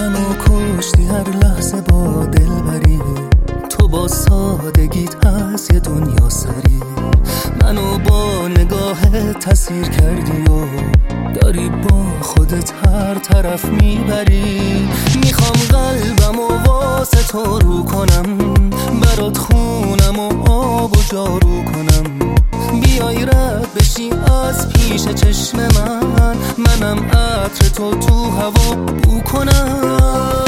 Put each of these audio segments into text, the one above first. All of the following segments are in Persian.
منو کشتی هر لحظه با دلبری، تو با سادگیت هست یه دنیا سری. منو با نگاهت تسیر کردی و داری با خودت هر طرف میبری. میخوام قلبم و واسه تو رو کنم، برات خونم و آب و جارو کنم. بیای رد بشی از پیش چشم من، منم عطر تو هوا بو کنم.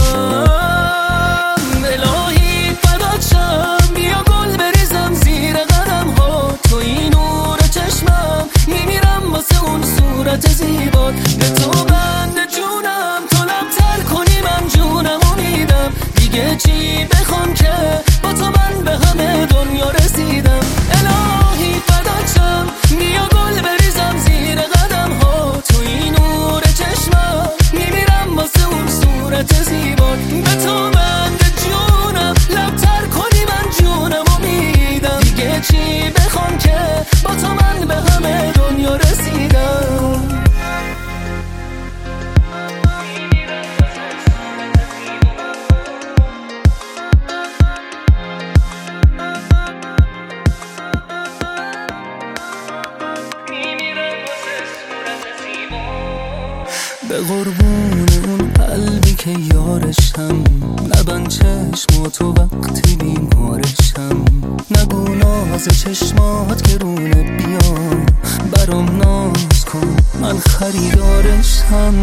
الهی فدات شم، بیا گل بریزم زیر قدم ها. تو این نور چشمم، میمیرم واسه اون صورت زیبات. به تو بند جونم، تو لبتر کنی من جونمو میدم. دیگه چی بخوام که با تو من به همه دنیا رسیدم. الهی فدات شم، بیا گل بریزم زیر قدم ها. تو این نور چشمم، میمیرم واسه اون صورت زیبات. به تو بند جونم، لبتر کنی من جونمو میدم. دیگه چی بخوام که با تو من به همه دنیا رسیدم. به قربون اون قلبی که یارشم، نبند چشماتو وقتی بیمارشم. نگو ناز چشمات گرونه، بیا برام ناز کن من خریدارشم.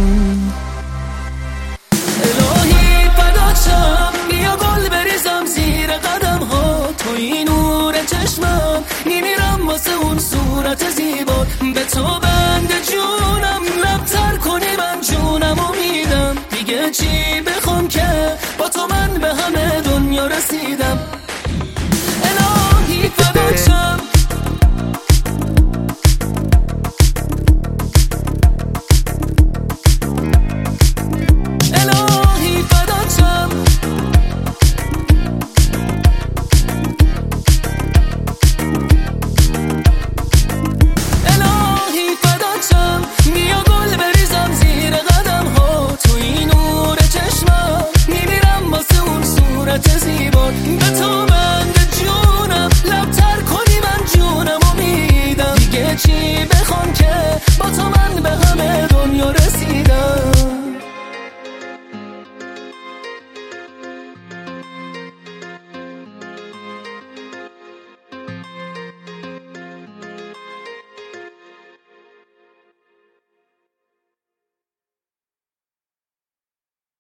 الهی فدات شم، بیا گل بریزم زیر قدم ها. تو این نور چشمم، میمیرم واسه اون صورت زیبات. به تو بند جونم، لبتر کنی من جونمو میدم. دیگه چی بخوام که با تو من به همه دنیا رسیدم.